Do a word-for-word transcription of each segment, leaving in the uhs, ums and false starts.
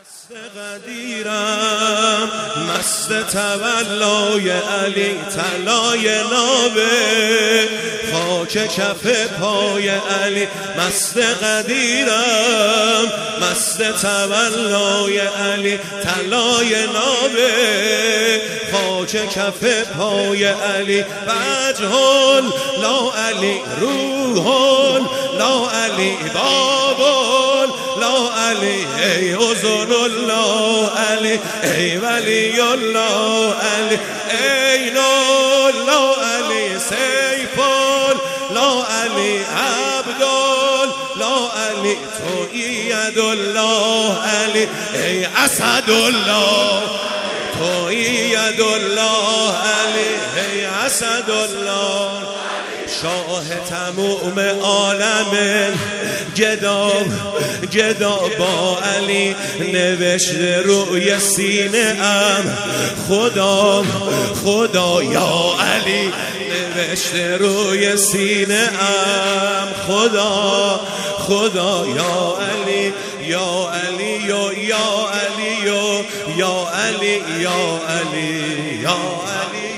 مست قدیرم مست تولای علی طلای نابه خاک کف پای علی مست قدیرم مست تولای علی طلای نابه خاک کف پای علی وجه لا علی روح لا علی بابل لا علی ای حضن الله علی ای ولی الله علی ای لا علی سیف لا علی عبدال لا علی تو ید الله علی ای اسد الله تو ید الله علی ای اسد الله شاه تموم عالم گدا گدا با علی نوشته روی سینه ام خدا خدا یا علی نوشته روی سینه ام خدا خدا یا علی یا علی یا یا علی یا یا علی یا علی یا علی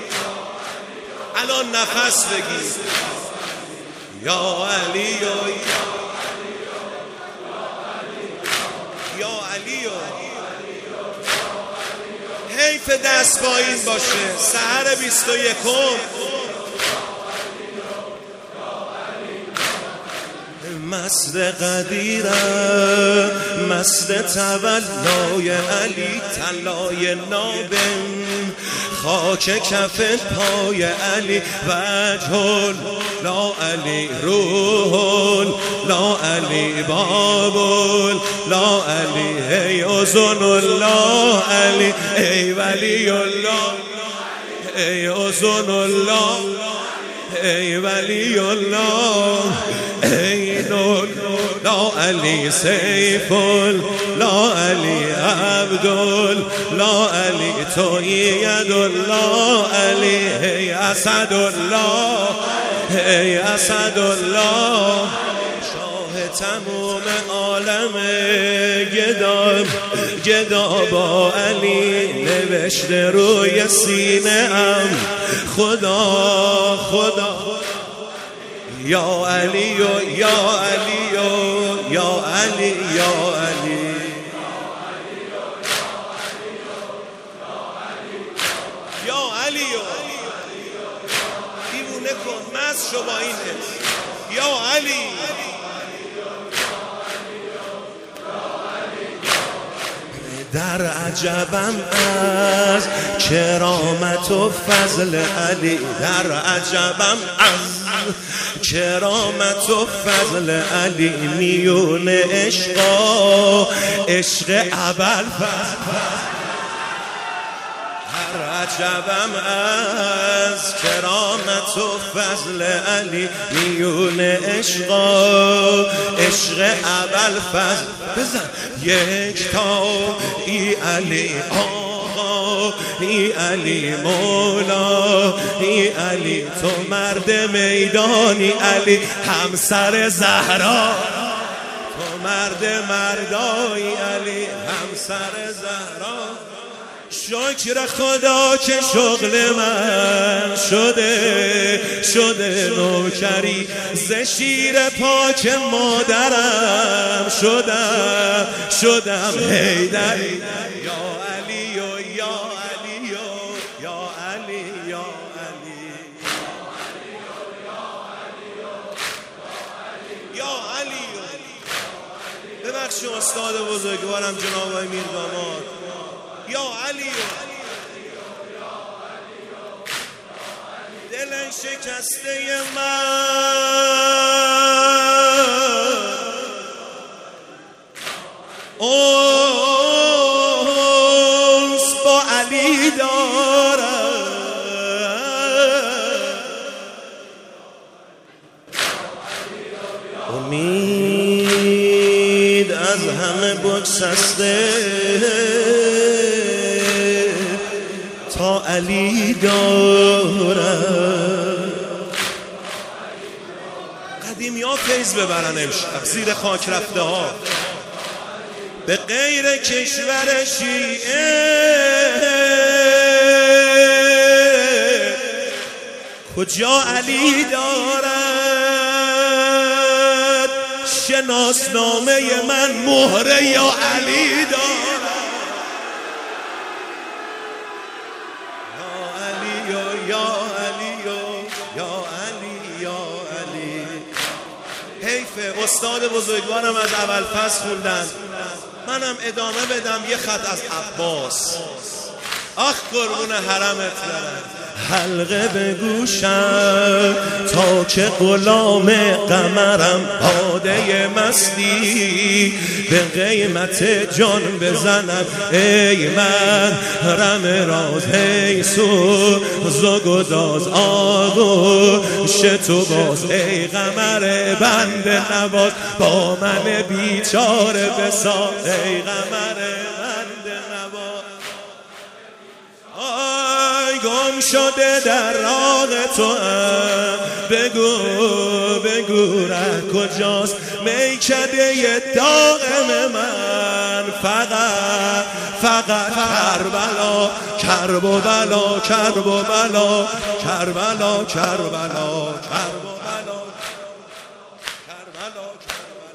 الان نفس بگیر یا علی یا یا علی حیف دست با این باشه سحر بیست و یکم مست قدیرم مست تولای علی طلای نابم خاک کف پای علی وجه لا علی روح لا علی بابل لا علی ای حضن الله علی ای ولی الله ای حضن الله ای ولی الله ای نور لا علی سیف لا علی عبدال لا علی تو ید الله علی ای اسد الله ای اسد الله شاه تموم عالم گدا گدا با علی نوشته روی سینه ام خدا خدا یا علی یا علی یا علی یا علی یا علی دیوونه کن مست شو با این یا علی در عجبم از کرامت و فضل علی در عجبم از کرامت و فضل علی میون عشقا عشق ابوالفضل در عجبم از کرامت و فضل علی میون عشقا عشق ابوالفضل بزن یک تا ای علی آقا ای علی مولا ای علی تو مرد میدانی علی همسر زهرا تو مرد مردایی علی همسر زهرا شکر خدا که شغل من شده شده نوکری ز شیر پاک مادرم شدم شدم حیدری یا علی و یا علی و یا علی یا علی یا علی ببخشید استاد بزرگوارم جناب آقای میرداماد یا علی دل شکسته من اوست با علی دارم امید از همه بگسسته تا علی دارم قدیمی ها فیض ببرن امشب زیر خاک رفته ها به غیر کشور شیعه کجا علی دارد؟ شناسنامه من مهره یا علی دارد؟ یا علی یا علی یا علی یا علی. حیفه استاد بزرگوارم از اول فصل خوندن، منم ادامه بدم یه خط از عباس. آخ قربون حرمت برم. حلقه به گوشم تا که غلام قمرم باده مستی به قیمت جان بزند ای من رم راز ای سوز و گداز آغوش تو باز ای قمر بند نواز با من بیچاره بساز ای قمر بند نواز. آی گم شده در راه تو هم بگو بگو ره کجاست میکده داغم من فقط فقط کربلا کرب و بلا کرب و بلا کربلا کربلا کرب و بلا کربلا کربلا.